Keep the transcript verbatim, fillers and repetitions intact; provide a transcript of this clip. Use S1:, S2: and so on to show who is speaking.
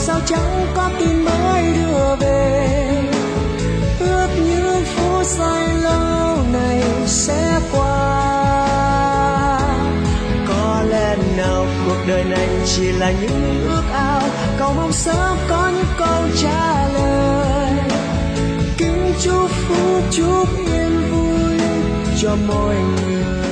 S1: sao chẳng có tin mới đưa về. Ước những phút giây lâu này sẽ qua. Có lẽ nào cuộc đời này chỉ là những ước ao, cầu mong sớm có những câu trả lời. Kính chúc phúc chúc yên vui cho mọi người.